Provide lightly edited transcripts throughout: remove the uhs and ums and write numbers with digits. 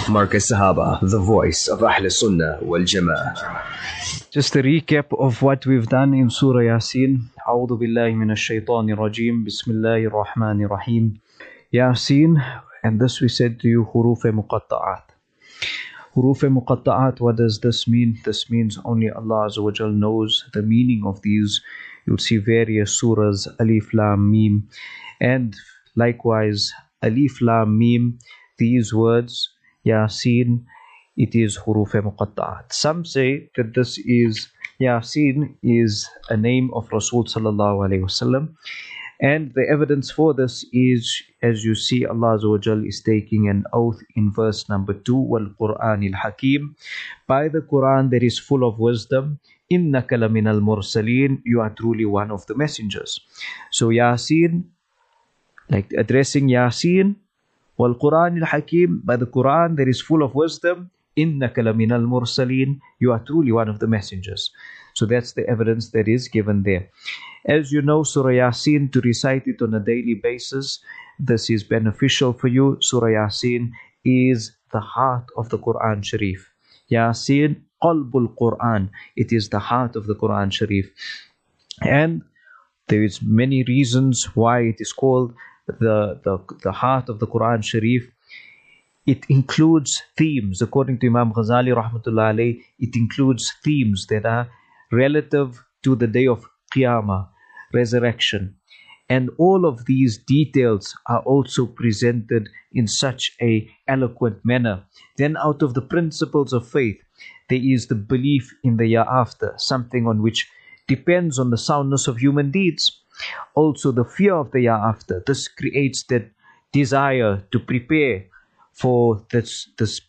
Marcus Sahaba, the voice of Ahl Sunnah wal Jama'ah. Just a recap of what we've done in Surah Yasin. A'udhu billahi minash shaitanir rajim. Bismillahir rahmanir rahim. Yasin, and this we said to you, huruf muqatta'at. Huruf muqatta'at, what does this mean? This means only Allah Azza wa Jal knows the meaning of these. You'll see various surahs, Alif Lam Mim, and likewise Alif Lam Mim, these words, Yasin, it is huruf muqatta'at. Some say that this is, Yasin is a name of Rasul sallallahu alayhi wasallam, and the evidence for this is, as you see, Allah Azza wa Jal is taking an oath in verse number 2, wal Qur'anil Hakim, by the Quran that is full of wisdom, innaka laminal mursaleen, you are truly one of the messengers. So Yasin, like addressing Yasin, wal Qur'anil Hakim, by the Quran that is full of wisdom, innaka laminal mursaleen, you are truly one of the messengers. So that's the evidence that is given there. As you know, Surah Yasin, to recite it on a daily basis, this is beneficial for you. Surah Yasin is the heart of the Quran Sharif. Yasin, qalbul Quran, it is the heart of the Quran Sharif. And there is many reasons why it is called the heart of the Quran Sharif. It includes themes, according to Imam Ghazali rahmatullah alayh, it includes themes that are relative to the day of Qiyamah, resurrection. And all of these details are also presented in such a eloquent manner. Then out of the principles of faith, there is the belief in the year after, something on which depends on the soundness of human deeds. Also the fear of the year after. This creates that desire to prepare for this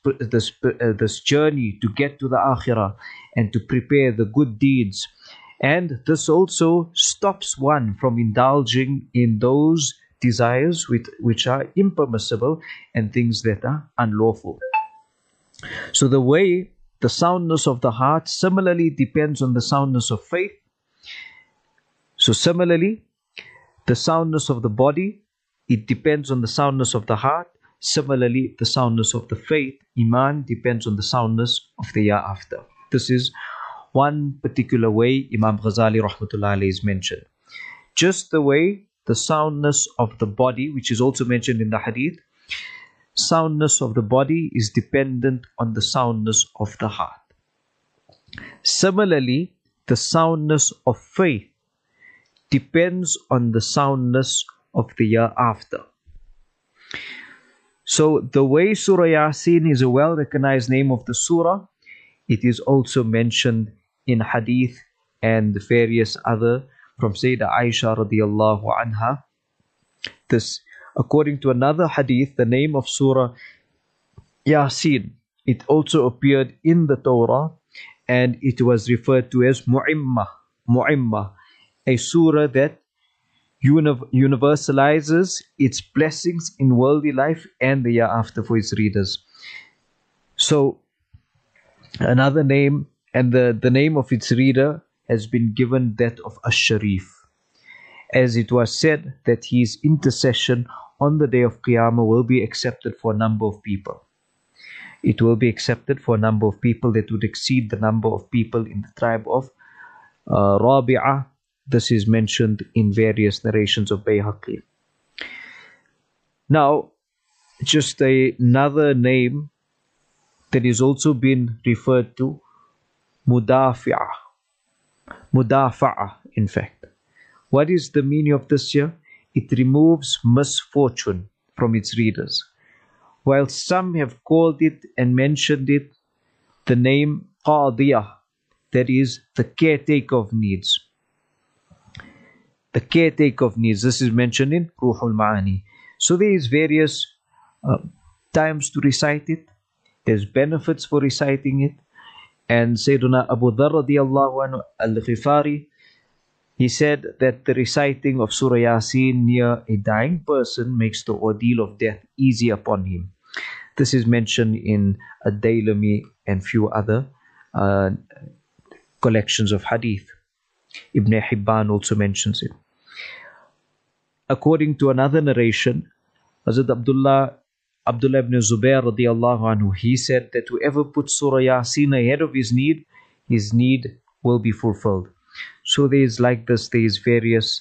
journey to get to the akhirah and to prepare the good deeds. And this also stops one from indulging in those desires which are impermissible and things that are unlawful. So the way the soundness of the heart similarly depends on the soundness of faith. So similarly, the soundness of the body, it depends on the soundness of the heart. Similarly, the soundness of the faith, Iman, depends on the soundness of the year after. This is one particular way Imam Ghazali rahmatullah alayhi is mentioned. Just the way the soundness of the body, which is also mentioned in the hadith, soundness of the body is dependent on the soundness of the heart. Similarly, the soundness of faith depends on the soundness of the year after. So the way Surah Yasin is a well-recognized name of the surah, it is also mentioned in hadith and various other from Sayyidah Aisha radiyallahu anha. This, according to another hadith, the name of Surah Yasin, it also appeared in the Torah and it was referred to as Mu'immah, a surah that universalizes its blessings in worldly life and the year after for its readers. So another name, and the name of its reader has been given that of Ash-Sharif, as it was said that his intercession on the day of Qiyamah will be accepted for a number of people. It will be accepted for a number of people that would exceed the number of people in the tribe of Rabi'ah. This is mentioned in various narrations of Bayhaqi. Now, just another name that is also been referred to, Mudafi'ah, in fact. What is the meaning of this here? It removes misfortune from its readers. While some have called it and mentioned it the name Qadiyah, that is the caretaker of needs. The caretaker of needs. This is mentioned in Ruhul Ma'ani. So there is various times to recite it. There's benefits for reciting it. And Sayyiduna Abu Dharr radiyallahu anhu al-Ghifari, he said that the reciting of Surah Yasin near a dying person makes the ordeal of death easy upon him. This is mentioned in Ad-Dailami and few other collections of hadith. Ibn Hibban also mentions it. According to another narration, Hazrat Abdullah Abdullah ibn Zubair radiallahu anhu, he said that whoever puts Surah Yasin ahead of his need will be fulfilled. So there is like this, there is various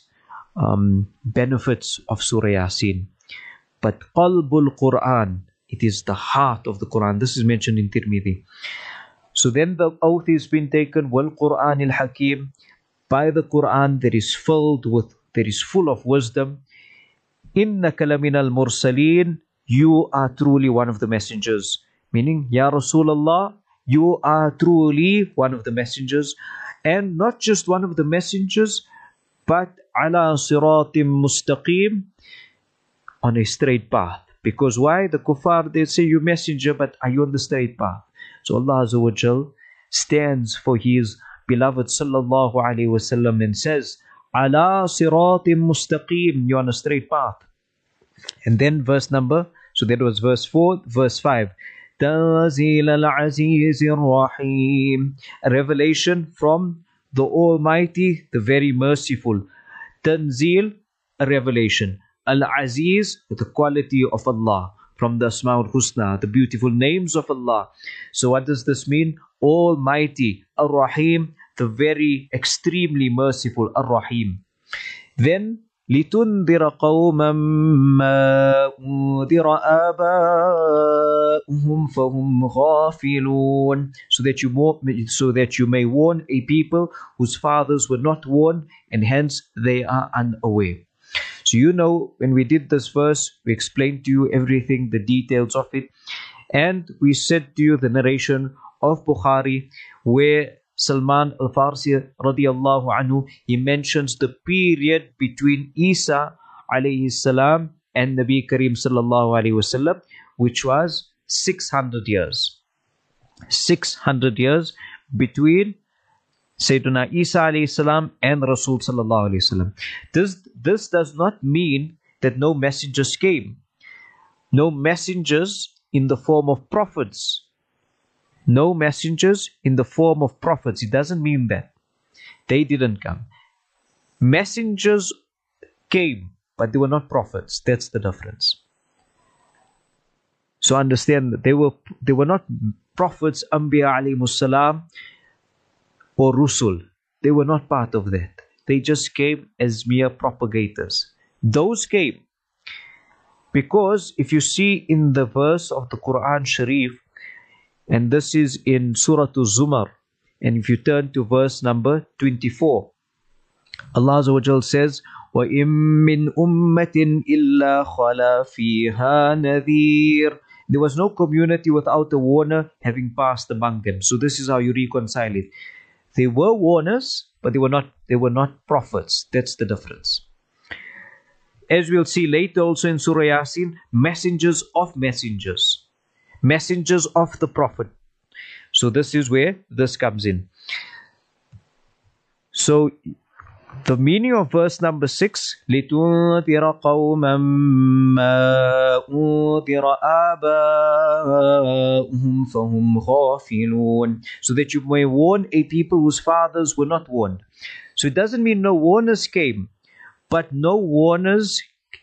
benefits of Surah Yasin. But Qalbul Quran, it is the heart of the Quran. This is mentioned in Tirmidhi. So then the oath is been taken, Wal Quran al Hakim, by the Quran that is full of wisdom. Innaka laminal mursaleen, you are truly one of the messengers. Meaning, Ya Rasulullah, you are truly one of the messengers. And not just one of the messengers, but ala siratim mustaqim, on a straight path. Because why? The kuffar, they say you messenger, but are you on the straight path? So Allah Azza wa Jal stands for His beloved Sallallahu Alaihi Wasallam and says, ala siratim mustaqim, you're on a straight path. And then verse number, so that was verse 4, verse 5. Tanzil al-Aziz ar-Rahim, a revelation from the Almighty, the very merciful. Tanzil, a revelation. Al-Aziz, the quality of Allah, from the Asma'ul Husna, the beautiful names of Allah. So what does this mean? Almighty, Ar-Rahim, the very extremely merciful, Ar-Rahim. Then, لِتُنذِرَ قَوْمًا مَا أُنذِرَ آبَاؤُهُمْ فَهُمْ غَافِلُونَ, so that you may warn a people whose fathers were not warned, and hence they are unaware. So you know, when we did this verse, we explained to you everything, the details of it, and we said to you the narration of Bukhari, where Salman al-Farsi radiallahu anhu, he mentions the period between Isa alayhi salam and Nabi Kareem sallallahu alayhi wasallam, which was 600 years. 600 years between Sayyidina Isa alayhi salam and Rasul sallallahu alayhi wasallam. This does not mean that no messengers came. No messengers in the form of prophets. No messengers in the form of prophets. It doesn't mean that. They didn't come. Messengers came, but they were not prophets. That's the difference. So understand that they were not prophets, Anbiya alayhimus salam, or Rusul. They were not part of that. They just came as mere propagators. Those came. Because if you see in the verse of the Quran Sharif, and this is in Surah Zumar, and if you turn to verse number 24, Allah Azza wa Jal says, وَإِن مِّنْ أُمَّةٍ إِلَّا خَلَا فِيهَا نَذِيرٌ. There was no community without a warner having passed among them. So this is how you reconcile it. They were warners, but they were not prophets. That's the difference. As we'll see later also in Surah Yasin, messengers of messengers. Messengers of the Prophet. So this is where this comes in. So the meaning of verse number 6, لِتُنذِرَ قَوْمًا مَا أُنذِرَ آبَاؤُهُمْ فَهُمْ غَافِلُونَ, so that you may warn a people whose fathers were not warned. So it doesn't mean no warners came, but no warners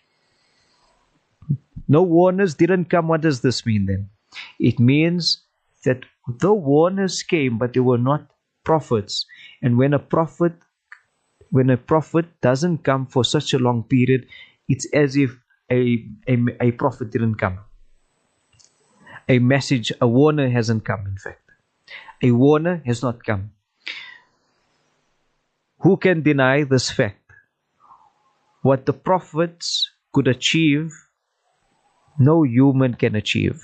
didn't come. What does this mean then? It means that the warners came, but they were not prophets. And when a prophet doesn't come for such a long period, it's as if a prophet didn't come. A warner hasn't come, in fact. A warner has not come. Who can deny this fact? What the prophets could achieve, no human can achieve.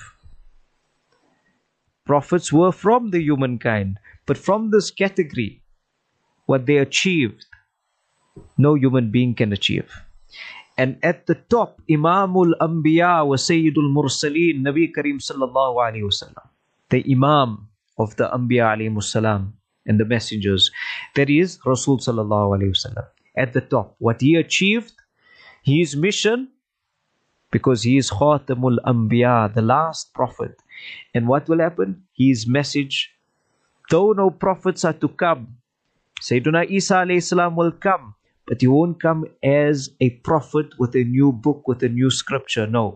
Prophets were from the humankind, but from this category, what they achieved, no human being can achieve. And at the top, Imamul Anbiya wa Sayyidul Mursaleen, Nabi Kareem sallallahu alayhi wasallam, the Imam of the Anbiya alayhi salam and the messengers, that is Rasul sallallahu alayhi wasallam. At the top, what he achieved, his mission, because he is Khatamul Anbiya, the last prophet. And what will happen? His message, though no prophets are to come, Sayyiduna Isa alayhi salam will come, but he won't come as a prophet with a new book, with a new scripture. No.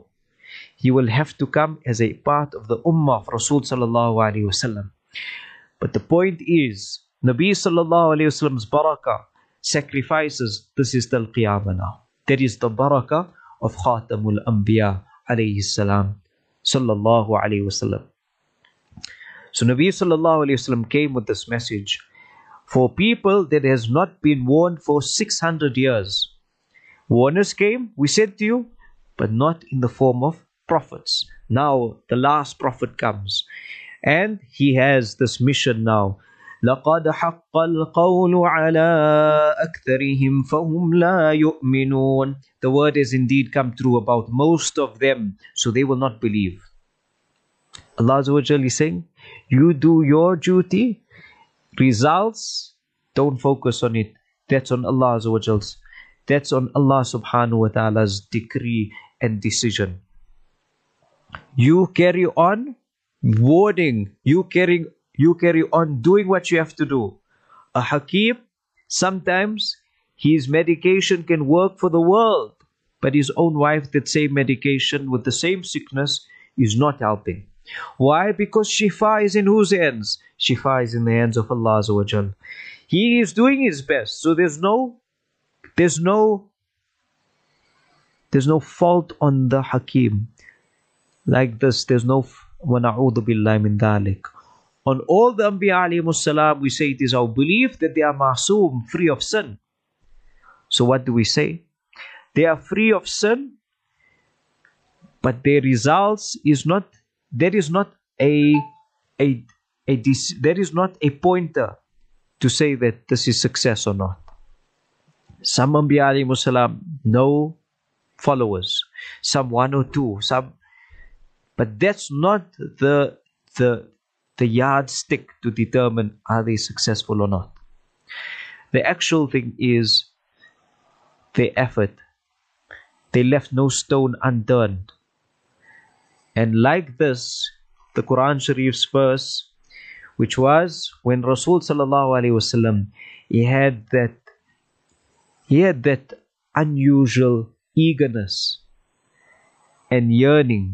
He will have to come as a part of the ummah of Rasul sallallahu alaihi wasallam. But the point is, Nabi sallallahu alaihi wasallam's barakah sacrifices, this is the qiyamah now. That is the barakah of Khatamul Anbiya alayhi salam sallallahu alaihi wasallam. So Nabi sallallahu alaihi wasallam came with this message for people that has not been warned for 600 years. Warners came, we said to you, but not in the form of prophets. Now the last prophet comes and he has this mission now. لَقَدْ حَقَّ الْقَوْلُ عَلَىٰ أَكْثَرِهِمْ فَهُمْ لَا يُؤْمِنُونَ. The word has indeed come true about most of them, so they will not believe. Allah Azza wa Jal is saying, you do your duty, results, don't focus on it. That's on Allah Azza wa Jal's. That's on Allah subhanahu wa ta'ala's decree and decision. You carry on warning, you carry on doing what you have to do. A Hakim, sometimes his medication can work for the world, but his own wife, that same medication with the same sickness, is not helping. Why? Because Shifa is in whose hands? Shifa is in the hands of Allah Azza wa Jal. He is doing his best, so there's no fault on the Hakim. Like this, there's no وَنَعُوذُ بِاللَّهِ مِنْ ذَلِكَ. On all the Anbiya alayhimus salam, we say it is our belief that they are ma'soom, free of sin. So what do we say? They are free of sin, but their results is not, there is not a pointer to say that this is success or not. Some Anbiya alayhimus salam, no followers. Some one or two, some, but that's not the yardstick to determine are they successful or not. The actual thing is their effort. They left no stone unturned. And like this, the Quran Sharif's verse, which was when Rasul sallallahu alaihi wasallam, he had that unusual eagerness and yearning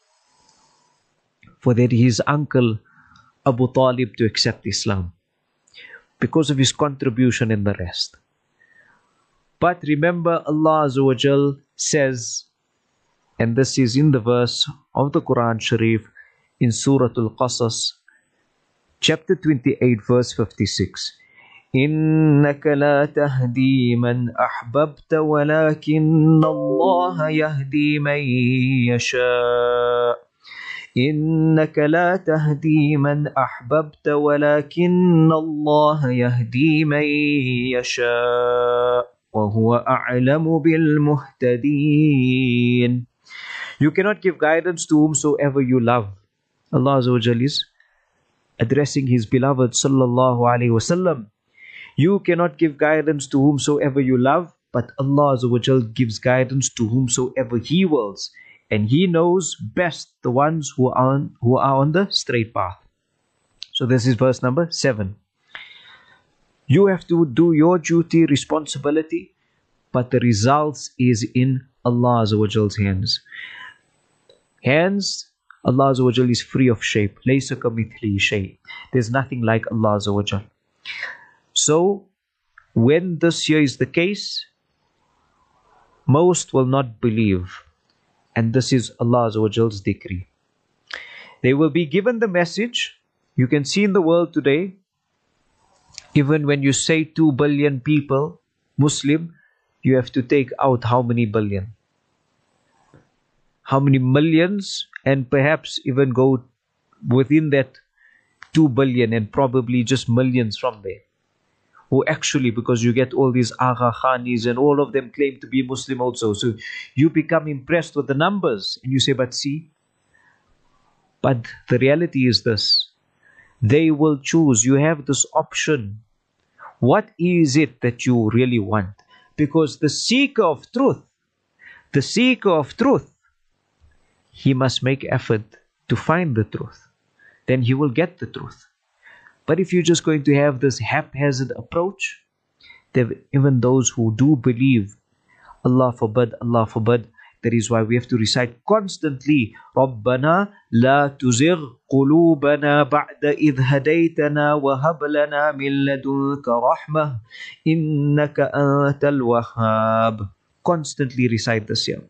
for that his uncle Abu Talib to accept Islam because of his contribution and the rest. But remember, Allah Azza wa Jal says, and this is in the verse of the Quran Sharif in Surah Al-Qasas, chapter 28, verse 56. إِنَّكَ لَا تَهْدِي مَنْ أَحْبَبْتَ وَلَكِنَّ اللَّهَ يَهْدِي مَنْ يَشَاءُ إِنَّكَ لَا تَهْدِي مَنْ أَحْبَبْتَ وَلَكِنَّ اللَّهَ يَهْدِي مَنْ يَشَاءُ وَهُوَ أَعْلَمُ بِالْمُهْتَدِينَ. You cannot give guidance to whomsoever you love. Allah Azza wa Jal is addressing His beloved sallallahu alaihi wasallam. You cannot give guidance to whomsoever you love, but Allah Azza wa Jal gives guidance to whomsoever He wills. And He knows best the ones who are on the straight path. So this is verse number 7. You have to do your duty, responsibility, but the results is in Allah Azza wa Jal's hands. Allah Azza wa Jal is free of shape. لَيْسَ كَمِثْلِهِ شَيْءٍ. There's nothing like Allah Azza wa Jal. So, when this here is the case, most will not believe. And this is Allah Azza wa Jal's decree. They will be given the message. You can see in the world today, even when you say 2 billion people, Muslim, you have to take out how many billion? How many millions? And perhaps even go within that 2 billion and probably just millions from there. Who actually, because you get all these Agha Khanis and all of them claim to be Muslim also. So you become impressed with the numbers and you say, but see. But the reality is this. They will choose. You have this option. What is it that you really want? Because the seeker of truth, he must make effort to find the truth. Then he will get the truth. But if you're just going to have this haphazard approach, even those who do believe, Allah forbid, That is why we have to recite constantly, رَبَّنَا لَا تُزِغْ قُلُوبَنَا بَعْدَ إِذْ هَدَيْتَنَا وَهَبْ لَنَا مِن لَدُنْكَ رَحْمَةً إِنَّكَ أَنْتَ الْوَهَّابُ. Constantly recite this here.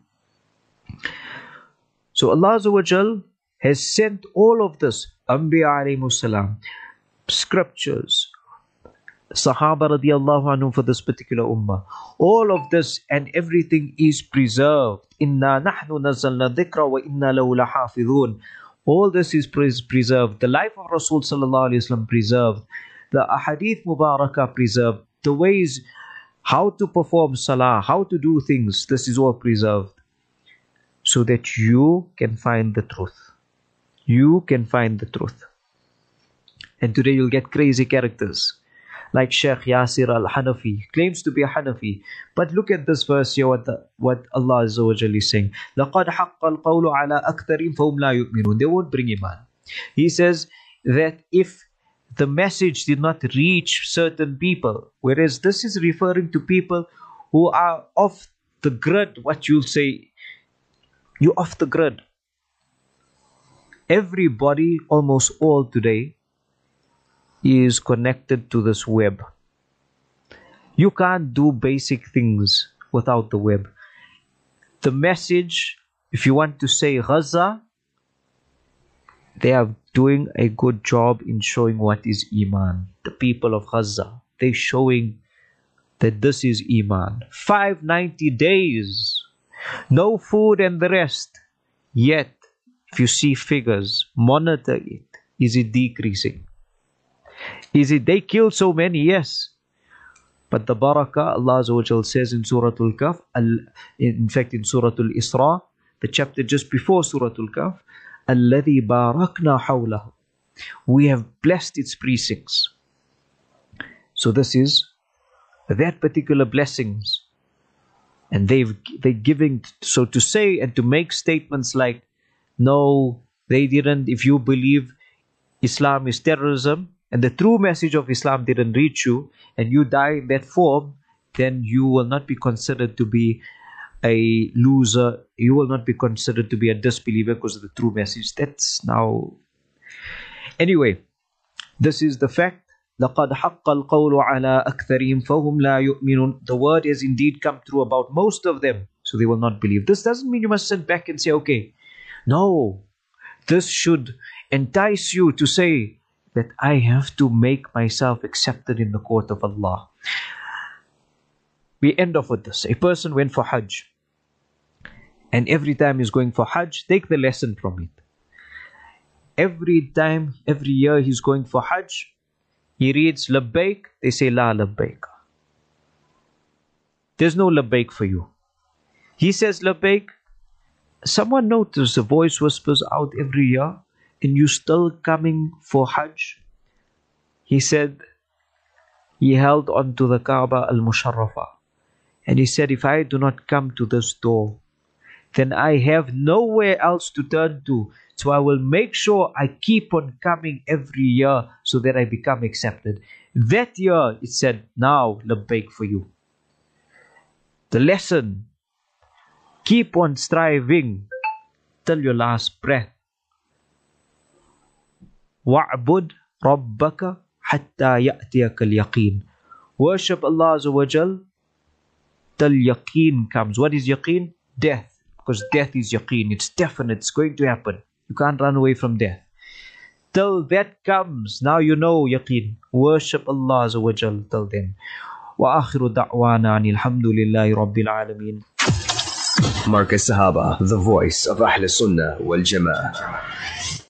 So Allah Azza wa Jal has sent all of this, Anbiya alayhimus salam, scriptures, Sahaba radiallahu anhu for this particular ummah. All of this and everything is preserved. Inna nahnu nazzalna dhikra wa inna lahu lahafidhun. All this is preserved. The life of Rasul sallallahu alayhi wasallam preserved. The ahadith mubarakah preserved. The ways how to perform salah, how to do things, this is all preserved. So that you can find the truth. You can find the truth. And today you'll get crazy characters like Sheikh Yasir al-Hanafi, claims to be a Hanafi. But look at this verse here, what Allah Azza wa Jalla is saying. لَقَدْ حَقَّ الْقَوْلُ عَلَىٰ أَكْثَرِهِمْ فَهُمْ لَا يُؤْمِنُونَ. They won't bring iman. He says that if the message did not reach certain people, whereas this is referring to people who are off the grid, what you'll say, you're off the grid. Everybody, almost all today, is connected to this web. You can't do basic things without the web. The message, if you want to say Gaza, they are doing a good job in showing what is Iman. The people of Gaza, they're showing that this is Iman. 590 days, no food and the rest. Yet, if you see figures, monitor it. Is it decreasing? Is it they killed so many? Yes. But the barakah, Allah Azza wa Jal says in Surah Al-Kahf, in fact in Surah Al-Isra, the chapter just before Surah Al-Kahf, الَّذِي بَارَكْنَا حَوْلَهُ. We have blessed its precincts. So this is that particular blessings. And they're giving, so to say and to make statements like, no, they didn't, if you believe Islam is terrorism, and the true message of Islam didn't reach you, and you die in that form, then you will not be considered to be a loser. You will not be considered to be a disbeliever because of the true message. That's now... Anyway, this is the fact. لَقَدْ حَقَّ الْقَوْلُ عَلَىٰ أَكْثَرِهِمْ فَهُمْ لَا يُؤْمِنُونَ. The word has indeed come true about most of them, so they will not believe. This doesn't mean you must sit back and say, okay, no, this should entice you to say, that I have to make myself accepted in the court of Allah. We end off with this. A person went for Hajj. And every time he's going for Hajj, take the lesson from it. Every time, every year he's going for Hajj, he reads Labbaik, they say La Labbaik. There's no Labbaik for you. He says Labbaik. Someone noticed the voice whispers out every year, and you still coming for Hajj? He said, he held on to the Kaaba al-Musharrafa. And he said, if I do not come to this door, then I have nowhere else to turn to. So I will make sure I keep on coming every year so that I become accepted. That year, it said, now, labbaik for you. The lesson, keep on striving till your last breath. وَعْبُدْ رَبَّكَ حَتَّى يَأْتِيَكَ الْيَقِينَ. Worship Allah Azza wa Jal till yaqeen comes. What is yaqeen? Death. Because death is yaqeen. It's definite. It's going to happen. You can't run away from death. Till that comes, now you know yaqeen. Worship Allah Azza wa Jal till then. وآخر دعوانا أن الحمد لله رب العالمين. Markaz Sahaba, the voice of Ahl Sunnah wal Jama'ah.